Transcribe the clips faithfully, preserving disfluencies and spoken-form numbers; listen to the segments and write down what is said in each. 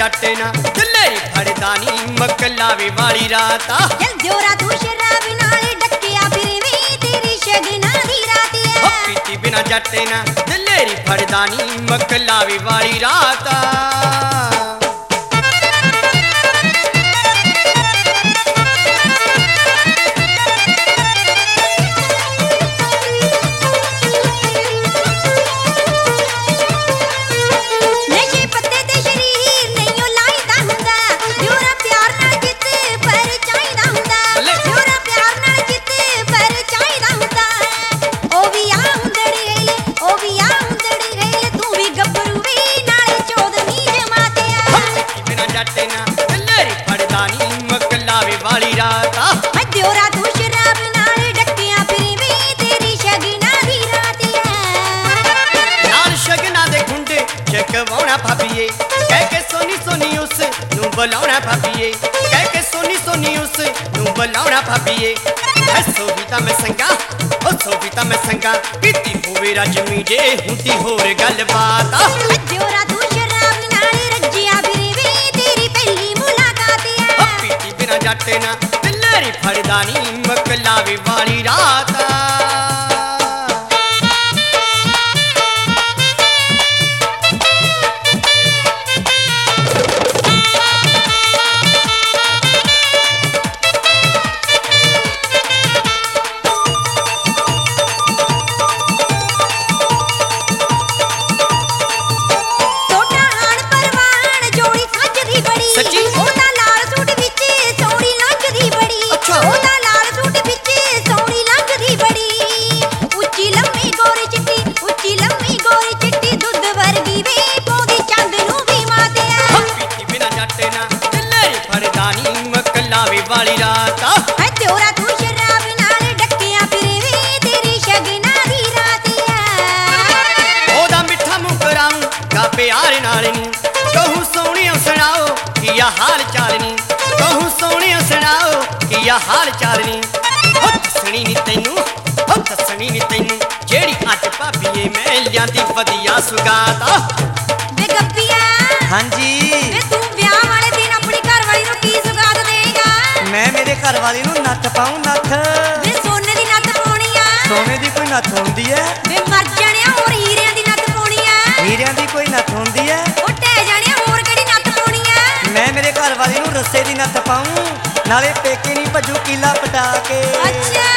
जट ना दिलेरी फड़दा नी मकलावे वाली रात आ चल दियोरा तू शराब नाल डकिया फिरवे तेरी शगना दी रात है पीती बिना जट ना दिलेरी फड़दा नी मकलावे वाली रात आ भाभीए कह के सोनी सोनी उस नू बुलाउणा भाभीए कह के सोनी सोनी उस नू बुलाउणा भाभीए है सोबीता मैं संगा ओ सोबीता मैं संगा पीती होवे रजमी जे हुंदी होर गलबात दियोरा तू शराब नाल रजिया फिरवे तेरी पहली मुलाकात है पीती बिना जट ना दिलेरी फड़दा नी मकलावे वाली रात वाली रात है दियोरा तू शराब नाल डकिया फिरवे तेरी शगना दी रात है ओदा मिठा मुंह कराऊं गा प्यार नाल नी कहूं सोहणियों सुनाओ किया हाल चाल नी कहूं सोहणियों सुनाओ किया हाल चाल नी ओ दसणी नी तैनू ओ दसणी नी तैनू जेड़ी अज भाभीए मैं लियांदी वधिया सुगात वे गप्पिया हां जी वे तू ब्याह वाले दिन अपनी घरवाली नु की सुगात देगा मैं मेरे घर वाली नू नथ पाऊं नथ वे सोने दी नथ पाउणी आ सोने दी कोई नथ हुंदी है वे मर जाणिया और हीरियां दी नथ पाउणी आ हीरियां दी कोई नथ हुंदी है ओ टह जाणिया और केड़ी नथ पाउणी आ मैं मेरे घर वाली नू रस्से दी नथ पाऊं नाले पेके नी भजू कीला पटा के अच्छा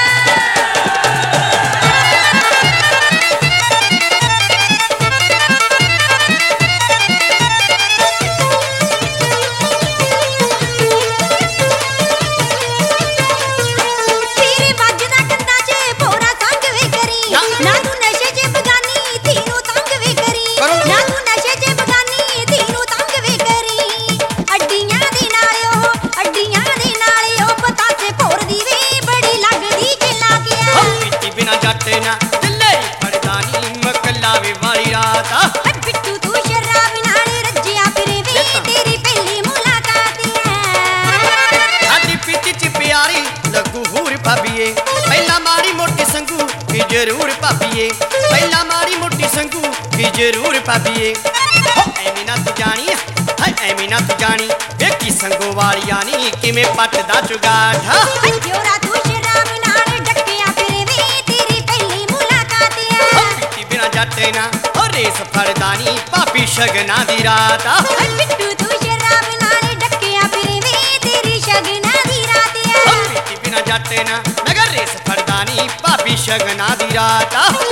पहला माड़ी मोटी संगू भी जरूर भाभीए पहला माड़ी मोटी संगू भी जरूर भाभीए एवें ना तू जानी हाय एवें ना तू जानी वेखी संगो वाली आनी किवें पटदा चुगाठ दियोरा तू शराब नाल डकिया फिरवे तेरी पहली मुलाकात है पीती बिना जट ना ओ रेस फड़दा नी भाभी शगना दी रात बिट्टू तू शराब नाल डकिया फिरवे तेरी शगना दी रात है पीती बिना जट ना नगर रेस फड़दा नी भाभी शगना दी रात